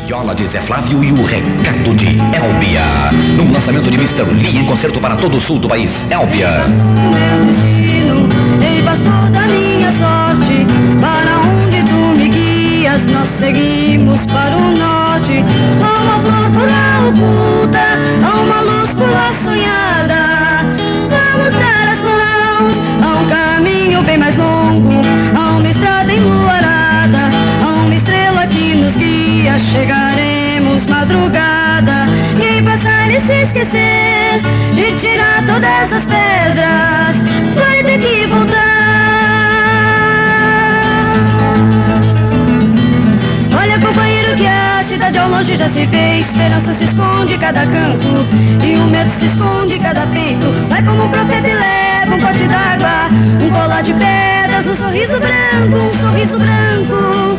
Viola de Zé Flávio e o Recato de Elbia. No lançamento de Mr. Lee em concerto para todo o sul do país. Elbia. Meu destino, ei, pastor da minha sorte, para onde tu me guias, nós seguimos para o norte. Há uma flor por lá oculta, há uma luz por lá sonhada. Vamos dar as mãos a um caminho bem mais longo, a uma estrada enluarada, a uma estrela que nos guia. Chegaremos madrugada. Quem passar e se esquecer de tirar todas as pedras vai ter que voltar. Olha, companheiro, que a cidade ao longe já se vê. Esperança se esconde em cada canto e o medo se esconde em cada peito. Vai como um profeta e leva um pote d'água, um colar de pedras, um sorriso branco, um sorriso branco.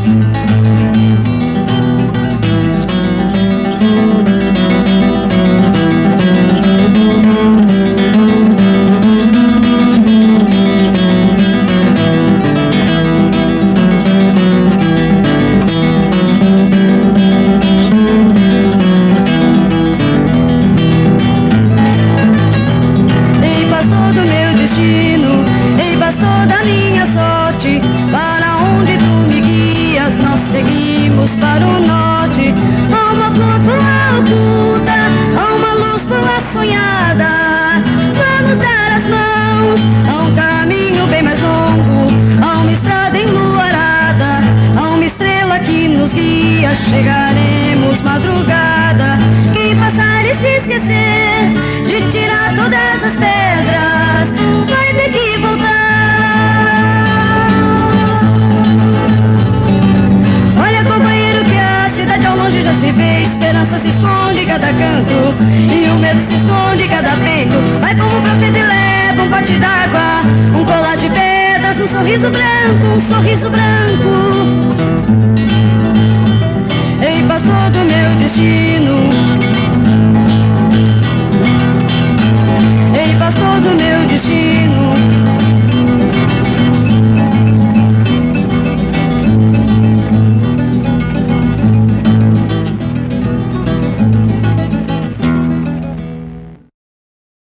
Seguimos para o norte. Há uma flor por lá oculta, há uma luz por lá sonhada. Vamos dar as mãos a um caminho bem mais longo, a uma estrada enluarada, a uma estrela que nos guia. Chegaremos madrugada. Quem passar e se esquecer de tirar todas as pedras vai ter que voltar. Companheiro, que a cidade ao longe já se vê. Esperança se esconde em cada canto e o medo se esconde em cada peito. Vai como um profeta e leva um pote d'água, um colar de pedras, um sorriso branco, um sorriso branco. Ei, pastor do meu destino,